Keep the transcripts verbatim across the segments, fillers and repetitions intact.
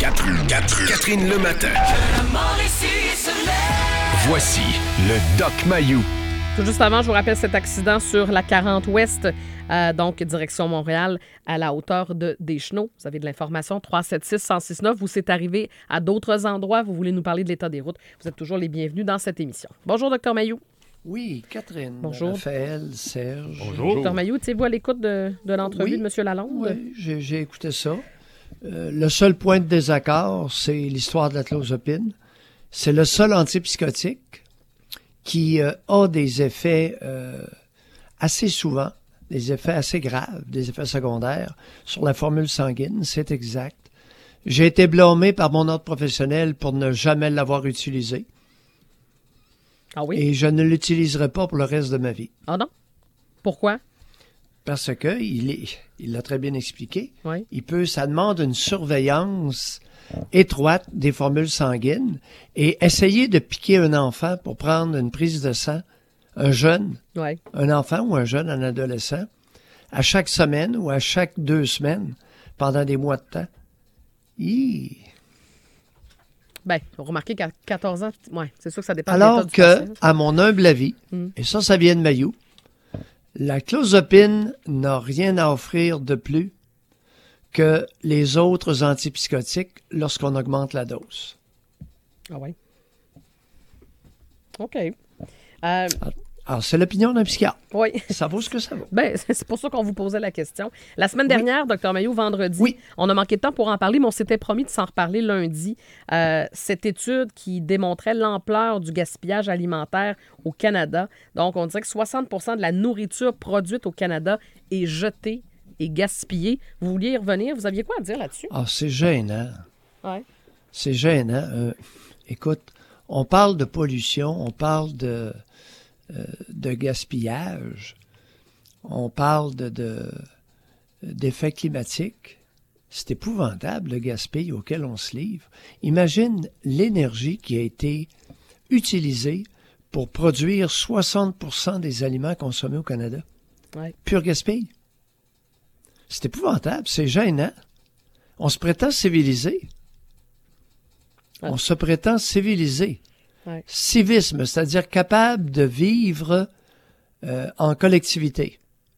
Catherine, Catherine, Catherine le matin. Voici le Doc Mayou. Tout juste avant, je vous rappelle cet accident sur la quarante ouest, euh, donc direction Montréal, à la hauteur de Deschenaux. Vous avez de l'information, trois sept six, un six neuf. Vous c'est arrivé à d'autres endroits. Vous voulez nous parler de l'état des routes. Vous êtes toujours les bienvenus dans cette émission. Bonjour, Dr Mayou. Oui, Catherine. Bonjour. Raphaël, Serge. Bonjour. Dr Mayou, étiez-vous à l'écoute de, de l'entrevue oui, de M. Lalonde? Oui, j'ai, j'ai écouté ça. Euh, le seul point de désaccord, c'est l'histoire de la clozapine. C'est le seul antipsychotique qui euh, a des effets euh, assez souvent, des effets assez graves, des effets secondaires sur la formule sanguine, c'est exact. J'ai été blâmé par mon ordre professionnel pour ne jamais l'avoir utilisé. Ah oui? Et je ne l'utiliserai pas pour le reste de ma vie. Ah non? Pourquoi? Parce que, il est, il l'a très bien expliqué, Oui. il peut, ça demande une surveillance étroite des formules sanguines et essayer de piquer un enfant pour prendre une prise de sang, un jeune, Oui. un enfant ou un jeune, un adolescent, à chaque semaine ou à chaque deux semaines, pendant des mois de temps. Hi. Bien, vous remarquez qu'à quatorze ans, oui, c'est sûr que ça dépend de Alors l'état du que, patient. à mon humble avis, Mm. et ça, ça vient de Mayou, la clozapine n'a rien à offrir de plus que les autres antipsychotiques lorsqu'on augmente la dose. Ah oui. OK. Euh, Alors, c'est l'opinion d'un psychiatre. oui. Ça vaut ce que ça vaut. Ben, c'est pour ça qu'on vous posait la question. La semaine dernière, Dr Mayou, vendredi, Oui. on a manqué de temps pour en parler, mais on s'était promis de s'en reparler lundi. Euh, cette étude qui démontrait l'ampleur du gaspillage alimentaire au Canada. Donc, on dirait que soixante pour cent de la nourriture produite au Canada est jetée et gaspillée. Vous vouliez y revenir? Vous aviez quoi à dire là-dessus? Ah, c'est gênant. Oui. C'est gênant. Euh, écoute, on parle de pollution, on parle de, euh, de gaspillage, on parle de, de, d'effets climatiques. C'est épouvantable, le gaspillage auquel on se livre. Imagine l'énergie qui a été utilisée pour produire soixante pour cent des aliments consommés au Canada. Ouais. Pur gaspillage. C'est épouvantable, c'est gênant. On se prétend civilisé. Ouais. On se prétend civilisé. Ouais. Civisme, c'est-à-dire capable de vivre euh, en collectivité.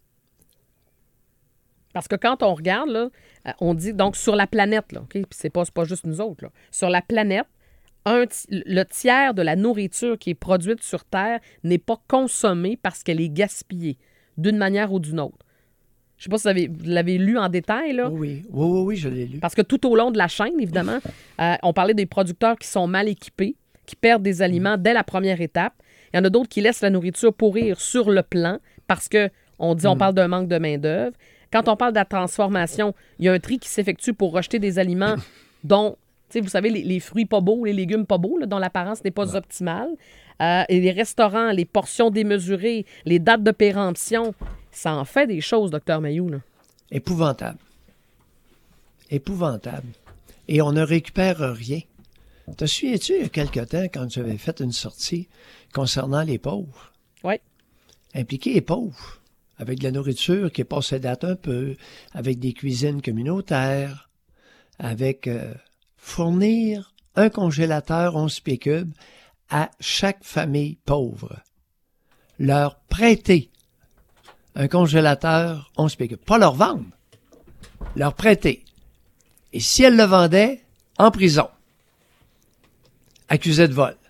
Parce que quand on regarde, là, euh, on dit, donc, sur la planète, là, OK? Puis c'est pas, c'est pas juste nous autres, là. Sur la planète, un ti- le tiers de la nourriture qui est produite sur Terre n'est pas consommée parce qu'elle est gaspillée, d'une manière ou d'une autre. Je sais pas si vous, avez, vous l'avez lu en détail, là. Oui, oui, oui, oui, je l'ai lu. Parce que tout au long de la chaîne, évidemment, euh, on parlait des producteurs qui sont mal équipés, qui perdent des aliments dès la première étape. Il y en a d'autres qui laissent la nourriture pourrir sur le plan parce que on dit on parle d'un manque de main-d'œuvre. Quand on parle de la transformation, il y a un tri qui s'effectue pour rejeter des aliments dont, tu sais, vous savez, les, les fruits pas beaux, les légumes pas beaux, là, dont l'apparence n'est pas ouais. optimale. Euh, et les restaurants, les portions démesurées, les dates de péremption, ça en fait des choses, docteur Mayou, là. Épouvantable. Épouvantable. Et on ne récupère rien. Te souviens-tu, il y a quelque temps, quand j'avais fait une sortie concernant les pauvres? Oui. Impliquer les pauvres, avec de la nourriture qui est passée date un peu, avec des cuisines communautaires, avec euh, fournir un congélateur onze pieds cubes à chaque famille pauvre. Leur prêter un congélateur onze pieds cubes. Pas leur vendre, leur prêter. Et si elle le vendait, en prison. Accusé de vol.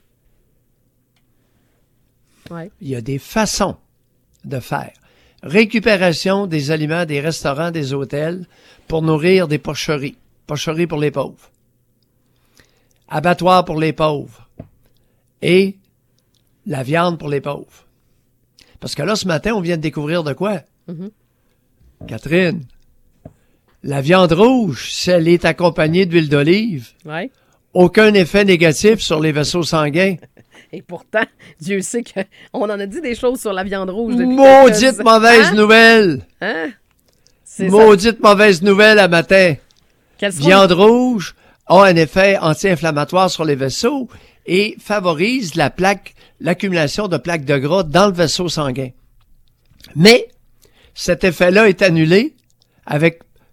Ouais. Il y a des façons de faire. Récupération des aliments des restaurants, des hôtels pour nourrir des porcheries. Porcheries pour les pauvres. Abattoirs pour les pauvres. Et la viande pour les pauvres. Parce que là, ce matin, on vient de découvrir de quoi? Mm-hmm. Catherine, la viande rouge, si elle est accompagnée d'huile d'olive, ouais. aucun effet négatif sur les vaisseaux sanguins. Et pourtant, Dieu sait qu'on en a dit des choses sur la viande rouge depuis Maudite quelques... mauvaise hein? nouvelle! Hein? C'est Maudite ça. mauvaise nouvelle à matin. Quelles sont Viande rouge a un effet anti-inflammatoire sur les vaisseaux et favorise la plaque, l'accumulation de plaques de gras dans le vaisseau sanguin. Mais cet effet-là est annulé avec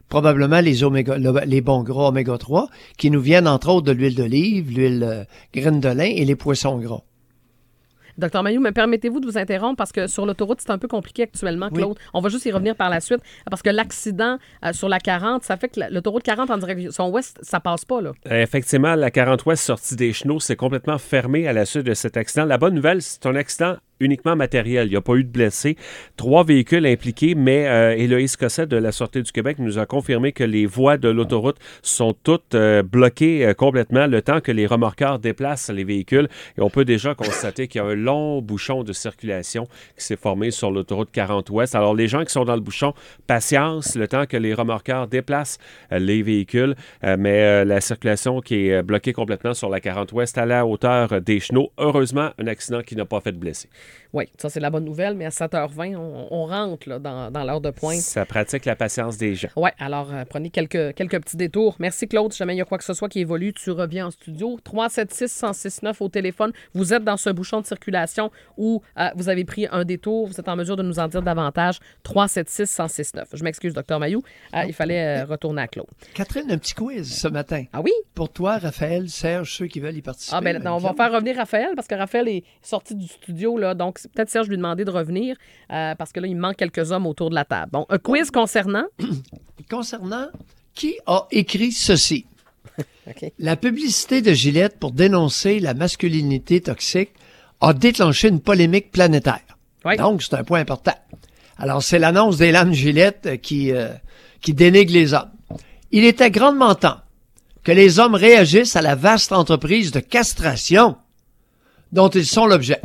probablement les, oméga, le, les bons gras oméga trois, qui nous viennent entre autres de l'huile d'olive, l'huile euh, graine de lin et les poissons gras. Docteur Mailloux, me permettez-vous de vous interrompre parce que sur l'autoroute, c'est un peu compliqué actuellement, Claude. Oui. On va juste y revenir par la suite parce que l'accident euh, sur la quarante, ça fait que la, l'autoroute quarante en direction ouest, ça passe pas, là. Effectivement, la quarante ouest sortie des Chenaux, c'est complètement fermé à la suite de cet accident. La bonne nouvelle, c'est un accident uniquement matériel. Il n'y a pas eu de blessés. Trois véhicules impliqués, mais euh, Héloïse Cosset de la Sûreté du Québec nous a confirmé que les voies de l'autoroute sont toutes euh, bloquées euh, complètement le temps que les remorqueurs déplacent les véhicules. Et on peut déjà constater qu'il y a un long bouchon de circulation qui s'est formé sur l'autoroute quarante ouest. Alors, les gens qui sont dans le bouchon, patience, le temps que les remorqueurs déplacent euh, les véhicules. Euh, mais euh, la circulation qui est bloquée complètement sur la quarante ouest à la hauteur des Chenaux. Heureusement, un accident qui n'a pas fait de blessés. Oui, ça, c'est la bonne nouvelle, mais à sept heures vingt, on, on rentre là, dans, dans l'heure de pointe. Ça pratique la patience des gens. Oui, alors euh, prenez quelques, quelques petits détours. Merci, Claude. Si jamais il y a quoi que ce soit qui évolue, tu reviens en studio. trois sept six, un zéro six neuf au téléphone. Vous êtes dans ce bouchon de circulation où euh, vous avez pris un détour. Vous êtes en mesure de nous en dire davantage. trois sept six, un zéro six neuf. Je m'excuse, docteur Mailloux. Euh, il fallait euh, retourner à Claude. Catherine, un petit quiz ce matin. Ah oui? Pour toi, Raphaël, Serge, ceux qui veulent y participer. Ah ben, on va faire revenir Raphaël parce que Raphaël est sorti du studio, là. Donc, peut-être Serge lui demander de revenir euh, parce que là, il manque quelques hommes autour de la table. Bon, un quiz concernant... concernant qui a écrit ceci. Okay. La publicité de Gillette pour dénoncer la masculinité toxique a déclenché une polémique planétaire. Oui. Donc, c'est un point important. Alors, c'est l'annonce des lames Gillette qui, euh, qui dénigre les hommes. Il était grandement temps que les hommes réagissent à la vaste entreprise de castration dont ils sont l'objet.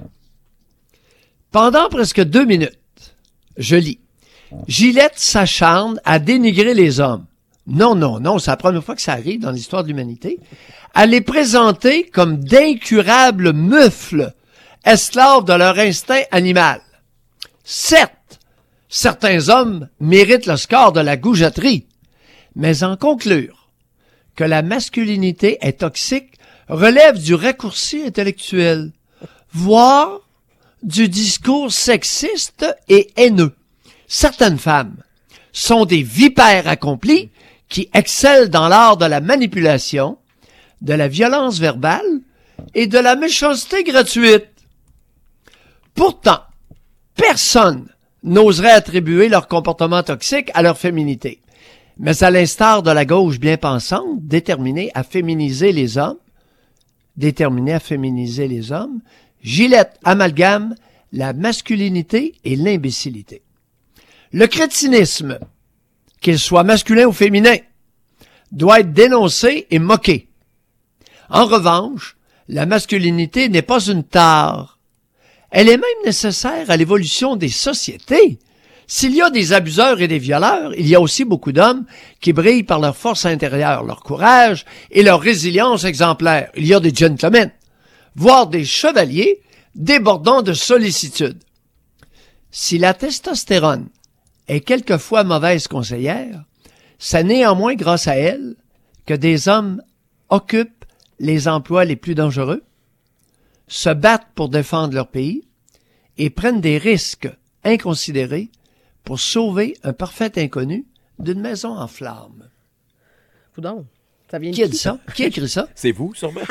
Pendant presque deux minutes, je lis, Gillette s'acharne à dénigrer les hommes. Non, non, non, c'est la première fois que ça arrive dans l'histoire de l'humanité. À les présenter comme d'incurables mufles, esclaves de leur instinct animal. Certes, certains hommes méritent le score de la goujaterie, mais en conclure que la masculinité est toxique relève du raccourci intellectuel, voire du discours sexiste et haineux. Certaines femmes sont des vipères accomplies qui excellent dans l'art de la manipulation, de la violence verbale et de la méchanceté gratuite. Pourtant, personne n'oserait attribuer leur comportement toxique à leur féminité. Mais à l'instar de la gauche bien pensante, déterminée à féminiser les hommes, déterminée à féminiser les hommes, Gillette amalgame la masculinité et l'imbécilité. Le crétinisme, qu'il soit masculin ou féminin, doit être dénoncé et moqué. En revanche, la masculinité n'est pas une tare. Elle est même nécessaire à l'évolution des sociétés. S'il y a des abuseurs et des violeurs, il y a aussi beaucoup d'hommes qui brillent par leur force intérieure, leur courage et leur résilience exemplaire. Il y a des gentlemen, voire des chevaliers débordant de sollicitude. Si la testostérone est quelquefois mauvaise conseillère, c'est néanmoins grâce à elle que des hommes occupent les emplois les plus dangereux, se battent pour défendre leur pays et prennent des risques inconsidérés pour sauver un parfait inconnu d'une maison en flammes. Coudonc, ça vient de qui a dit ça? Qui a écrit ça? C'est vous, sûrement.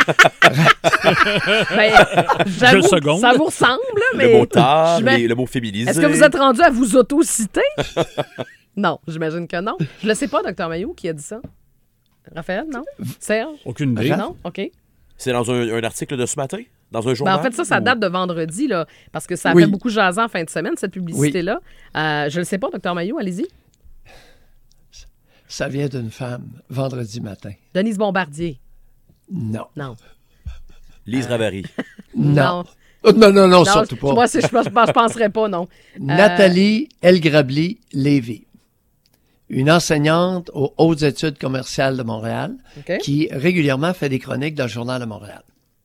Ben, j'avoue, ça vous ressemble, mais... Le mot tard, me... le mot féminisé. Est-ce que vous êtes rendu à vous auto-citer? Non, j'imagine que non. Je le sais pas, docteur Mailloux, qui a dit ça. Raphaël, non? Serge? Aucune idée. Non? OK. C'est dans un, un article de ce matin? Dans un journal? Ben, en fait, ça, ça ou... date de vendredi, là, parce que ça a oui. fait beaucoup jaser en fin de semaine, cette publicité-là. Oui. Euh, je le sais pas, docteur Mailloux, allez-y. Ça vient d'une femme, vendredi matin. Denise Bombardier. Non. Non. Lise Ravary. Non. Non, non, non, non, surtout pas. Moi, je, je, je penserais pas, non. Nathalie euh... Elgrabli-Lévy, une enseignante aux hautes études commerciales de Montréal, okay. qui régulièrement fait des chroniques dans le Journal de Montréal.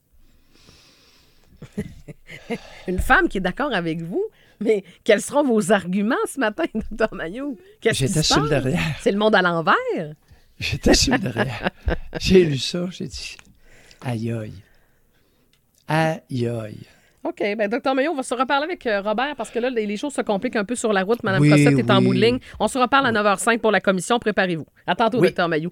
Une femme qui est d'accord avec vous, mais quels seront vos arguments ce matin, docteur Mailloux? J'étais sur le derrière. C'est le monde à l'envers? J'étais sur le derrière. J'ai lu ça, j'ai dit, aïe aïe. Aïe aïe. OK. Bien, docteur Maillot, on va se reparler avec euh, Robert parce que là, les, les choses se compliquent un peu sur la route. Madame Oui, Cossette est en oui. bout de ligne. On se reparle à neuf heures cinq pour la commission. Préparez-vous. À tantôt, Oui. docteur Maillot.